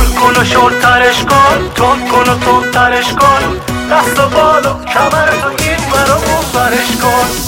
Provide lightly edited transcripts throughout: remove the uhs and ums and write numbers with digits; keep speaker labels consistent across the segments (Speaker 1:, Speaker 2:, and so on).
Speaker 1: شل کن و شل ترش کن، تون کن و تون ترش کن، دست و بالا کمرتو این برا اون برش کن.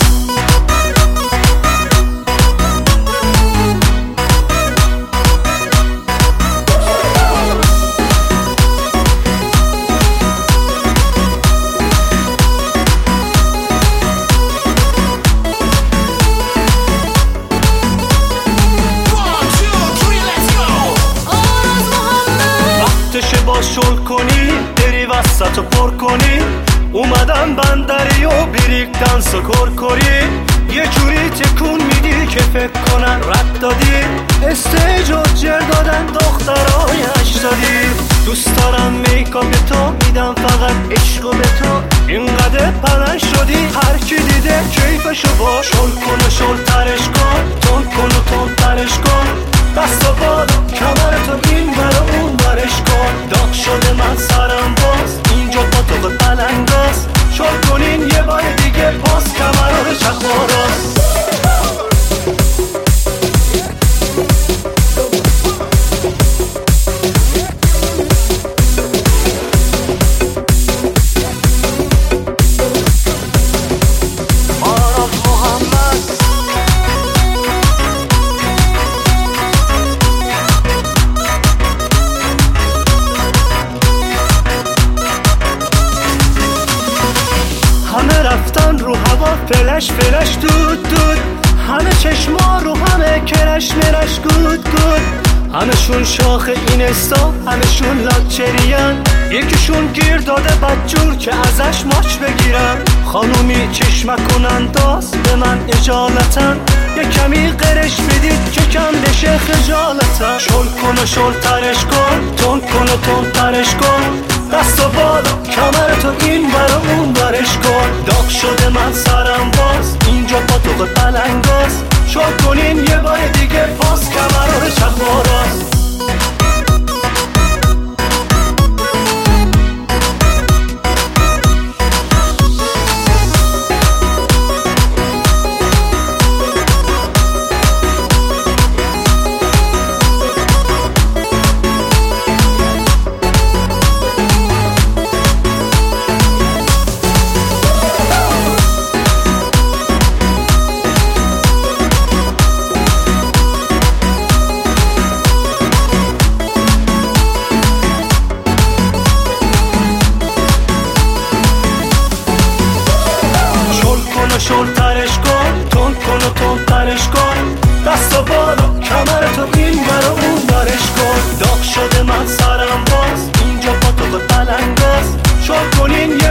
Speaker 1: با شل کنی بری وسط و پر کنی، اومدم بندری و بریک دنس و کر کری، یه جوری تکون میدی که فکر کنن رد دادی، استیج و جر دادن دخترای 80. دوست دارم میکاپ تو میدم فقط عشق به تو، اینقدر پلن شدی هر کی دیده کیفشو با. شل کن و شل ترش کن، تون کن و تون ترش کن، دست و بالا کمرتو این برا اون برش کن. داغ شده من سرم باز اینجا با تو پلنگاست، شل کنین یه بار دیگه باز کمر رو چخوراست. رفتن رو هوا فلش فلش دود دود، همه چشما رو همه کرش مرش گود گود، همشون شاخ اینستا همشون لاکچرین، یکیشون گیر داده بدجور که ازش ماچ بگیرن. خانومی چشمکون انداز به من اجالتن، یه کمی قرش بدید که کم بشه خجالتن. شل کن و شل ترش کن، تون کن و تون ترش کن، دست و بالا کمرتو این برا اون برش کن. داغ شده من سرم باز اینجا با تو پلنگاست، شل کنین یه بار دیگه باز کمر رو چخوراست. شل ترش کن، تون کن و تون ترش کن، دست و بالا کمرتو این برا اون برش کن. داغ شده من سرم باز اینجا با تو پلنگاست، شل کنین